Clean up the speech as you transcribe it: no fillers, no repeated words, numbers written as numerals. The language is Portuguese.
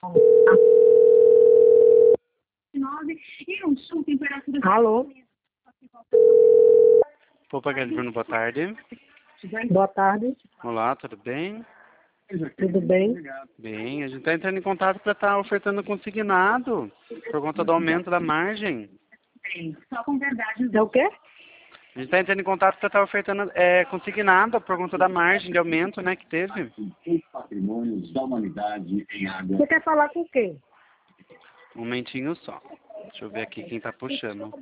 Alô? Poupa Bruno, boa tarde. Boa tarde. Olá, tudo bem? Tudo bem? Bem, a gente está entrando em contato para estar ofertando consignado por conta do aumento da margem. É o quê? A gente está entrando em contato para estar ofertando consignado por conta da margem de aumento, né, que teve. Os patrimônios da humanidade em água. Você quer falar com quem? Um momentinho só. Deixa eu ver aqui quem está puxando.